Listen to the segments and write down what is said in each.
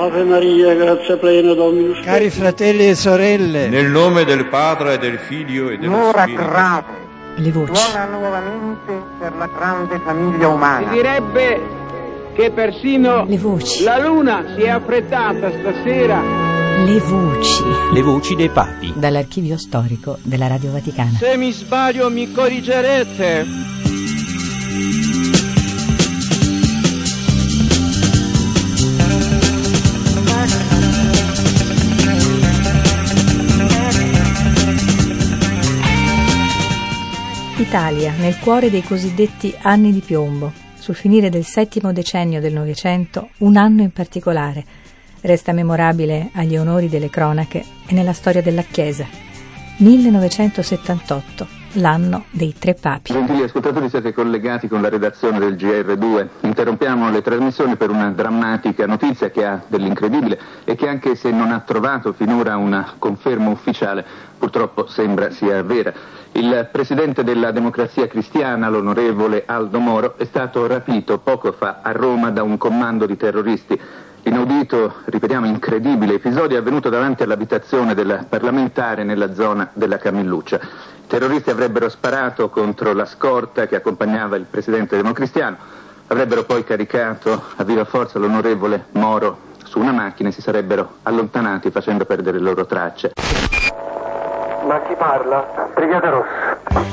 Ave Maria, grazia plena, Dominus tecum. Cari fratelli e sorelle, nel nome del Padre e del Figlio e dello Spirito. Grave. Le voci. Suona nuovamente per la grande famiglia umana. Si direbbe che persino le voci. La luna si è affrettata stasera. Le voci. Le voci dei papi. Dall'archivio storico della Radio Vaticana. Se mi sbaglio mi corrigerete. Italia, nel cuore dei cosiddetti anni di piombo, sul finire del settimo decennio del Novecento, un anno in particolare, resta memorabile agli onori delle cronache e nella storia della Chiesa. 1978, l'anno dei tre papi. Gentili ascoltatori, siete collegati con la redazione del GR2. Interrompiamo le trasmissioni per una drammatica notizia che ha dell'incredibile e che, anche se non ha trovato finora una conferma ufficiale, purtroppo sembra sia vera. Il presidente della Democrazia Cristiana, l'onorevole Aldo Moro, è stato rapito poco fa a Roma da un commando di terroristi. L'inaudito, ripetiamo, incredibile episodio è avvenuto davanti all'abitazione del parlamentare nella zona della Camilluccia. I terroristi avrebbero sparato contro la scorta che accompagnava il presidente democristiano, avrebbero poi caricato a viva forza l'onorevole Moro su una macchina e si sarebbero allontanati facendo perdere le loro tracce. Ma chi parla? Brigata Rossa.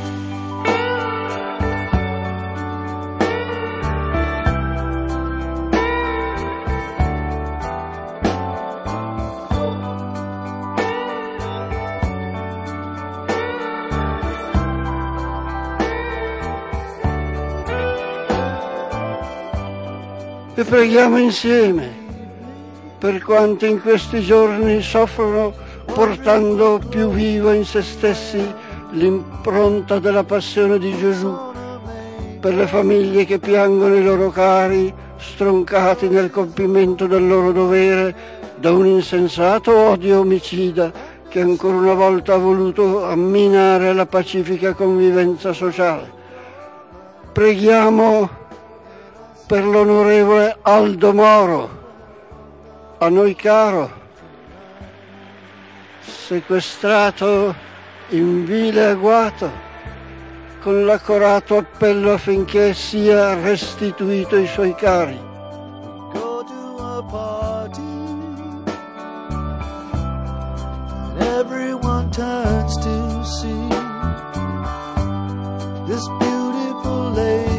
E preghiamo insieme per quanti in questi giorni soffrono portando più vivo in se stessi l'impronta della passione di Gesù, per le famiglie che piangono i loro cari stroncati nel compimento del loro dovere da un insensato odio omicida che ancora una volta ha voluto amminare la pacifica convivenza sociale. Preghiamo per l'onorevole Aldo Moro, a noi caro, sequestrato in vile agguato, con l'accorato appello affinché sia restituito ai suoi cari. Go to a party, and everyone turns to see this beautiful lady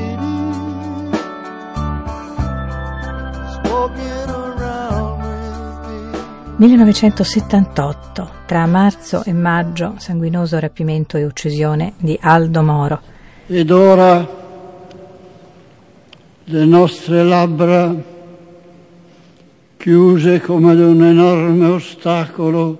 walking around with me. 1978, tra marzo e maggio, sanguinoso rapimento e uccisione di Aldo Moro. Ed ora le nostre labbra, chiuse come ad un enorme ostacolo,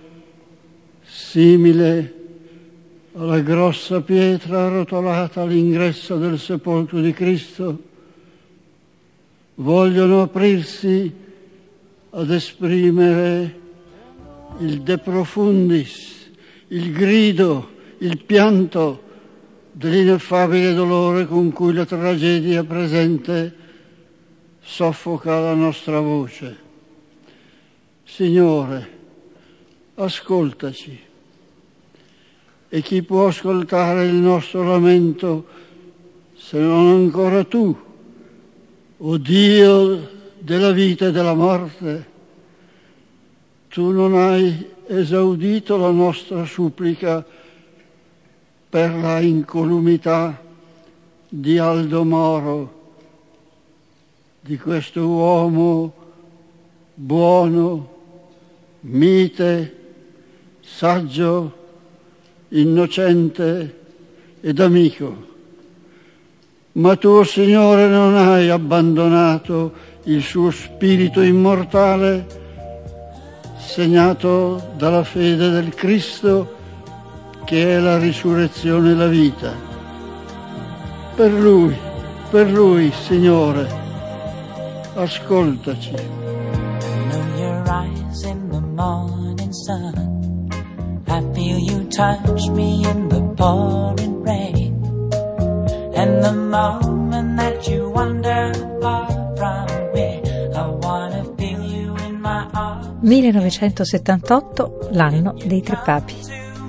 simile alla grossa pietra arrotolata all'ingresso del sepolcro di Cristo, vogliono aprirsi ad esprimere il de profundis, il grido, il pianto dell'ineffabile dolore con cui la tragedia presente soffoca la nostra voce. Signore, ascoltaci. E chi può ascoltare il nostro lamento se non ancora tu, o Dio della vita e della morte? Tu non hai esaudito la nostra supplica per la incolumità di Aldo Moro, di questo uomo buono, mite, saggio, innocente ed amico. Ma tu, Signore, non hai abbandonato il suo spirito immortale, segnato dalla fede del Cristo, che è la risurrezione e la vita. Per Lui, Signore, ascoltaci. Know your eyes in the morning sun. I feel you touch me in the pouring rain. And the moment that you wander far from me, I wanna feel you 1978, l'anno dei tre papi.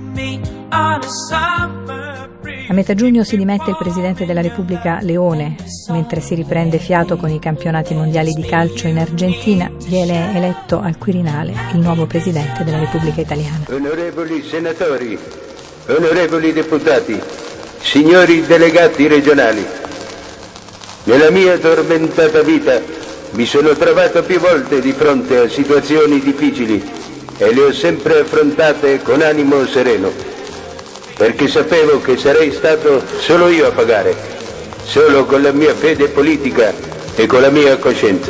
A metà giugno si dimette il presidente della Repubblica Leone. Mentre si riprende fiato con i campionati mondiali di calcio in Argentina, viene eletto al Quirinale il nuovo presidente della Repubblica Italiana. Onorevoli senatori, onorevoli deputati, signori delegati regionali, nella mia tormentata vita mi sono trovato più volte di fronte a situazioni difficili e le ho sempre affrontate con animo sereno, perché sapevo che sarei stato solo io a pagare, solo con la mia fede politica e con la mia coscienza.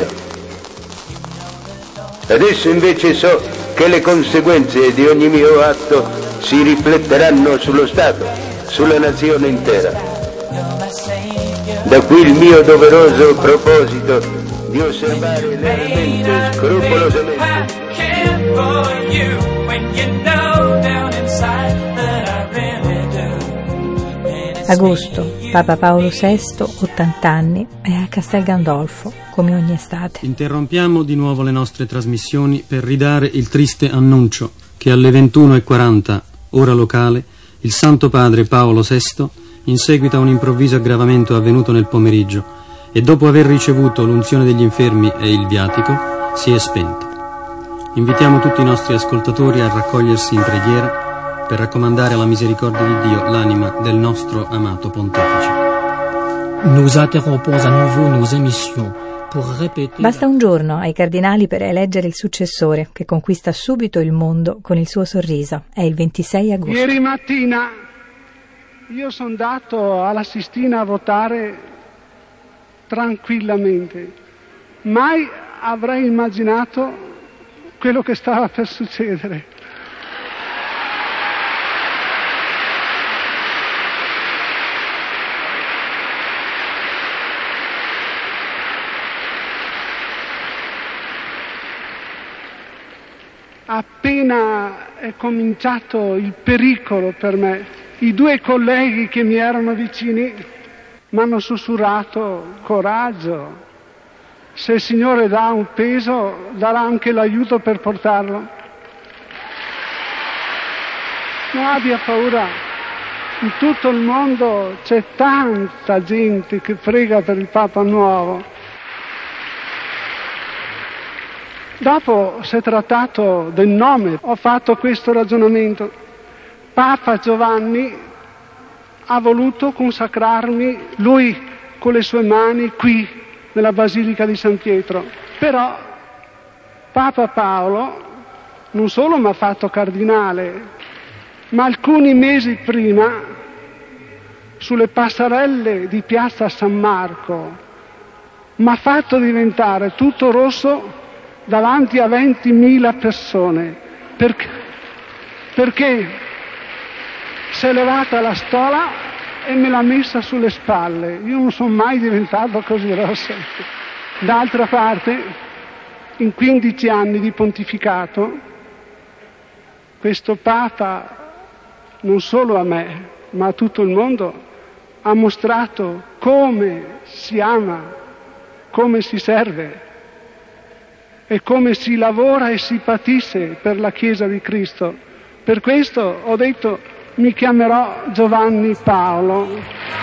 Adesso invece so che le conseguenze di ogni mio atto si rifletteranno sullo Stato, sulla nazione intera. Da qui il mio doveroso proposito di osservare lealmente, scrupolosamente. Agosto, Papa Paolo VI, 80 anni, è a Castel Gandolfo, come ogni estate. Interrompiamo di nuovo le nostre trasmissioni per ridare il triste annuncio che alle 21:40, ora locale, il Santo Padre Paolo VI, in seguito a un improvviso aggravamento avvenuto nel pomeriggio e dopo aver ricevuto l'unzione degli infermi e il viatico, si è spento. Invitiamo tutti i nostri ascoltatori a raccogliersi in preghiera per raccomandare alla misericordia di Dio l'anima del nostro amato pontefice. Nous interrompons à nouveau nos émissions pour répéter. Basta un giorno ai cardinali per eleggere il successore, che conquista subito il mondo con il suo sorriso. È il 26 agosto. Ieri mattina io sono andato alla Sistina a votare tranquillamente. Mai avrei immaginato quello che stava per succedere. Appena è cominciato il pericolo per me, i due colleghi che mi erano vicini mi hanno sussurrato: coraggio, se il Signore dà un peso, darà anche l'aiuto per portarlo. Non abbia paura, in tutto il mondo c'è tanta gente che prega per il Papa nuovo. Dopo si è trattato del nome, ho fatto questo ragionamento. Papa Giovanni ha voluto consacrarmi, lui con le sue mani, qui nella Basilica di San Pietro. Però Papa Paolo non solo mi ha fatto cardinale, ma alcuni mesi prima, sulle passerelle di Piazza San Marco, mi ha fatto diventare tutto rosso davanti a 20.000 persone, perché si è levata la stola e me l'ha messa sulle spalle. Io non sono mai diventato così rosso. D'altra parte, in 15 anni di pontificato, questo Papa, non solo a me, ma a tutto il mondo, ha mostrato come si ama, come si serve e come si lavora e si patisce per la Chiesa di Cristo. Per questo ho detto: mi chiamerò Giovanni Paolo.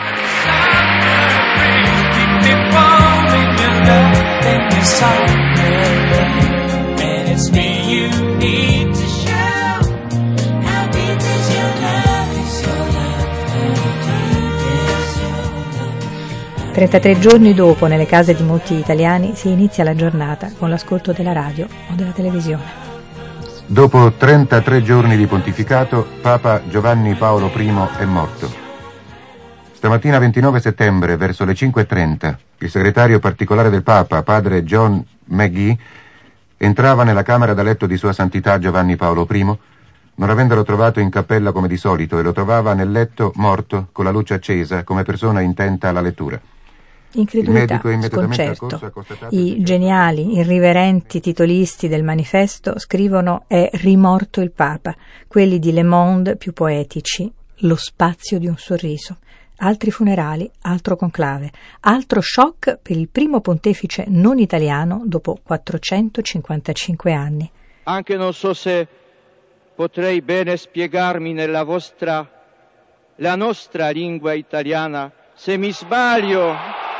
«33 giorni dopo, nelle case di molti italiani, si inizia la giornata con l'ascolto della radio o della televisione. Dopo 33 giorni di pontificato, Papa Giovanni Paolo I è morto. Stamattina 29 settembre, verso le 5:30, il segretario particolare del Papa, padre John McGee, entrava nella camera da letto di Sua Santità Giovanni Paolo I, non avendolo trovato in cappella come di solito, e lo trovava nel letto morto, con la luce accesa, come persona intenta alla lettura. Incredulità, sconcerto. I geniali, irriverenti titolisti del manifesto scrivono: è rimorto il Papa. Quelli di Le Monde, più poetici: lo spazio di un sorriso. Altri funerali, altro conclave, altro shock per il primo pontefice non italiano dopo 455 anni. anche non so se potrei bene spiegarmi nella la nostra lingua italiana. Se mi sbaglio,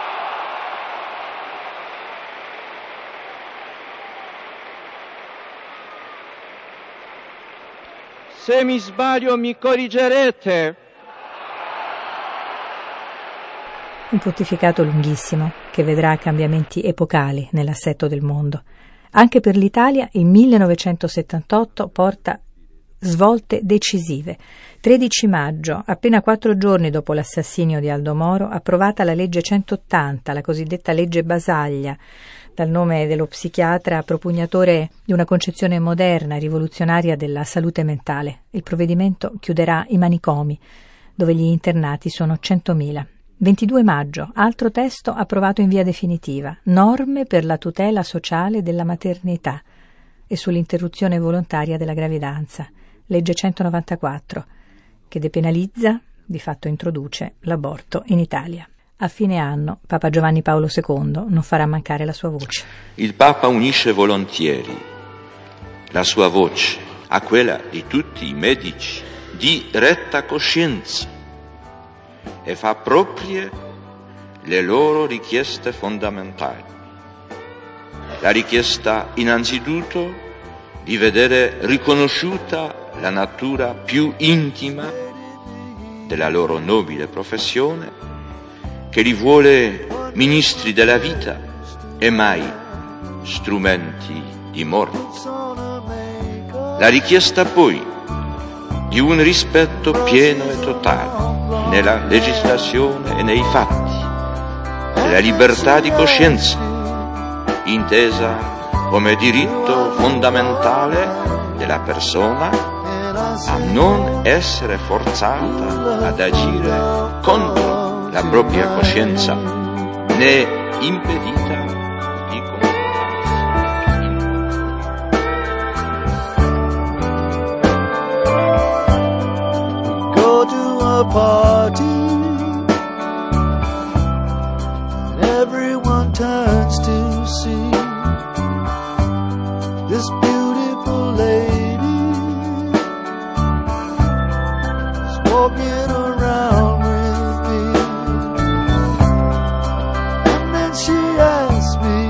mi corrigerete. Un pontificato lunghissimo che vedrà cambiamenti epocali nell'assetto del mondo. Anche per l'Italia il 1978 porta svolte decisive. 13 maggio, appena 4 giorni dopo l'assassinio di Aldo Moro, approvata la legge 180, la cosiddetta legge Basaglia, dal nome dello psichiatra propugnatore di una concezione moderna, rivoluzionaria della salute mentale. Il provvedimento chiuderà i manicomi, dove gli internati sono 100.000. 22 maggio, altro testo approvato in via definitiva, norme per la tutela sociale della maternità e sull'interruzione volontaria della gravidanza, legge 194, che depenalizza, di fatto introduce, l'aborto in Italia. A fine anno, Papa Giovanni Paolo II non farà mancare la sua voce. Il Papa unisce volentieri la sua voce a quella di tutti i medici di retta coscienza e fa proprie le loro richieste fondamentali. La richiesta innanzitutto di vedere riconosciuta la natura più intima della loro nobile professione, che li vuole ministri della vita e mai strumenti di morte. La richiesta poi di un rispetto pieno e totale nella legislazione e nei fatti della libertà di coscienza, intesa come diritto fondamentale della persona a non essere forzata ad agire contro la propria coscienza né impedita di comportarsi. Go to a party, everyone turns to see this beautiful lady is walking around with me, and then she asks me,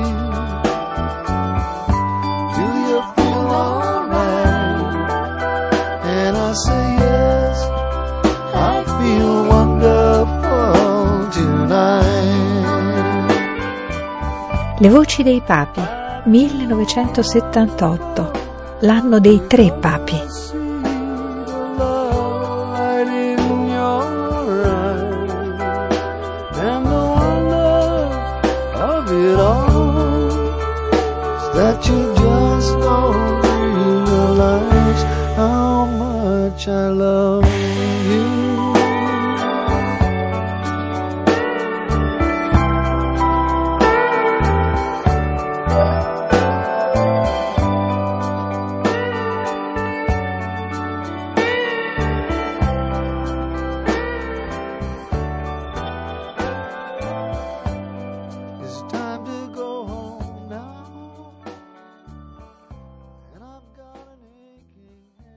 do you feel alright? And I say yes, I feel wonderful tonight. Le voci dei papi, 1978, l'anno dei 3 papi. That you just don't realize how much I love you.